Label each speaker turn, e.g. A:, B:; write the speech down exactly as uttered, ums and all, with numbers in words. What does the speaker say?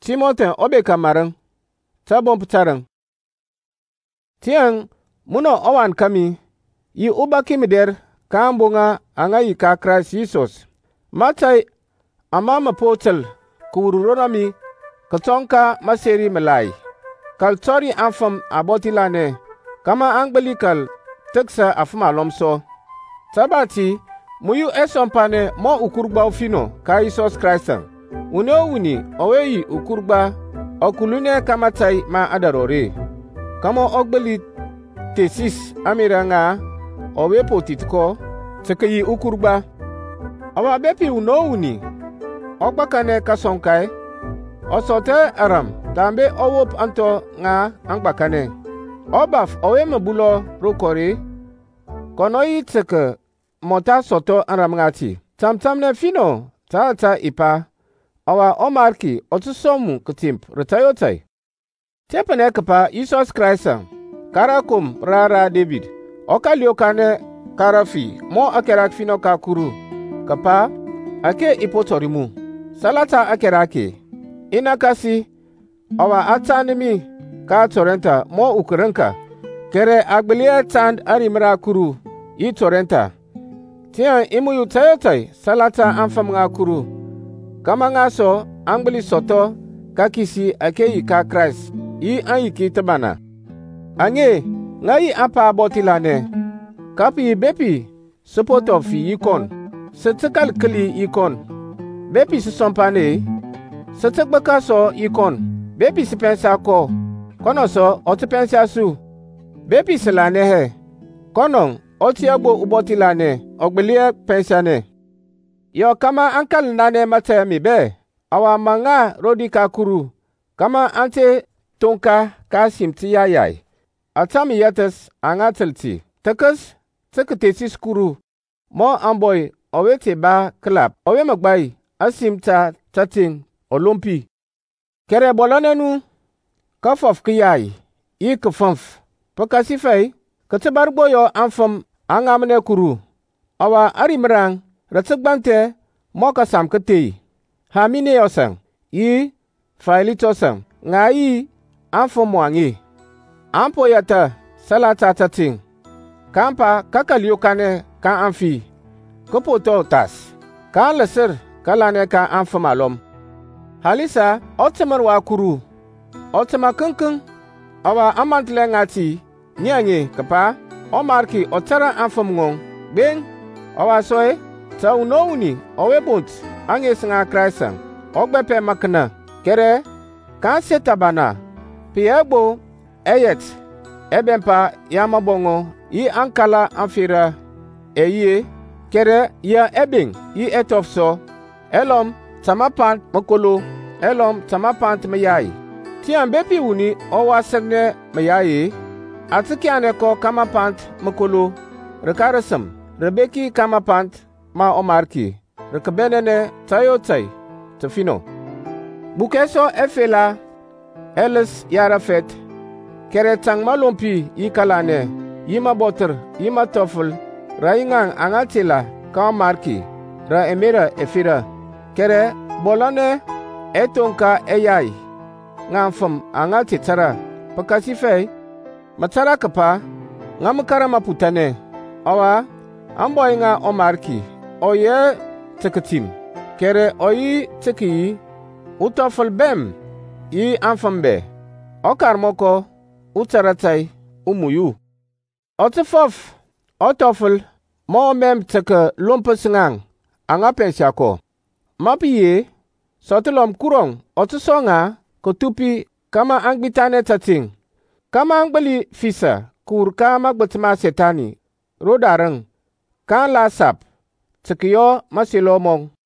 A: Timothy obe kamarang tabon putarang. Tiang muno owan kami yi uba kimider kambunga anga yi ka Christ Jesus. Matai ama mapotel kururorami katonka maseri malai. Kal tori anfam abotilane kama angbelikal teksa afuma lomso. Tabati muyu esompane mo ukurba fino ka Jesus Christ. Uno wuni oweyi ukurba okulune kamatai ma adarore. Kama ogbeli tesis amiranga owe potitko tekayi ukurba. Awa bepi uno wuni ogbakane kasonkai osote aram tambe owop anto nga angbakane. Obaf owe mabulo rokore konoyi teke mota soto aram ngati. Tamtamne fino ta ipa awa omarki otusomu kutimp retayotai. Tepene kapa Jesus Christ karakum rara David okaliokane karafi mo akerak fino kakuru kapa ake ipotorimu salata akerake inakasi awa atanimi ka torrenta mo ukurenka kere agbelia tand arimra kuru i torrenta tian imuyu tayotai salata anfam nga kuru kama nga so angbeli soto kakisi ake yi ka Christ yi anyiki tabana ange ngai apa botilane kapi bepi support fi yikon setekal kli yikon bepi sompane setekbaka so yikon bepi sipensa ko kono so otipensa su bepi selane he kono otiagbo ubotilane ogbelie pensane yo kama ankal nane mate mi be awa manga rodika kuru kama ante tonka kasim tiyayai atami yates angatelti tekas teketesis kuru mo amboy owete ba klap owe magbai asimta tatin olompi kere bolonenu kafof kiyai i kafamf pakasifai katebarbo yo anfam angamne kuru awa arimrang ratsagbante mo kasam kete hamine yosang i failitosang ngai anfam wangi ampo yata salata tatin kampa kakaliokane ka amfi kopoto tas ka leser kalane ka anfam alom halisa otemar wa kuru otema kankan awa amantle ngati nyange kapa omarki otara anfam ngong ben awa soe ta unowuni owebont ange singa Christ ogbepe makna kere ka setabana piego eyet ebempa yamabongo yi ankala amfira eye kere ya ebing yi etofso elom tamapant makolo elom tamapant mayai tian bepi wuni owa segne mayai atikiane ko kamapant makolo rekarasam rebeki kamapant ma omarki rekabenene tayotai tafino bukeso efela eles yarafet kere tang malompi yikalane yima boter yima tofel raingang angatila ka marki ra emira efira kere bolane etonka eyai ngamfam angati tara pakasife matara kapa ngamkara maputane awa amboy nga omarki oye teketim kere oyi teki utofel bem yi anfambe okarmoko utaratai umuyu otifof otofel mo mem teke lumpesingang anga pensiako mapiye sotilom kurong otisonga kotupi kama angbitane tating kama angbeli fisa kur kama gbetma setani rodarang kan la sap tekiyo masilomong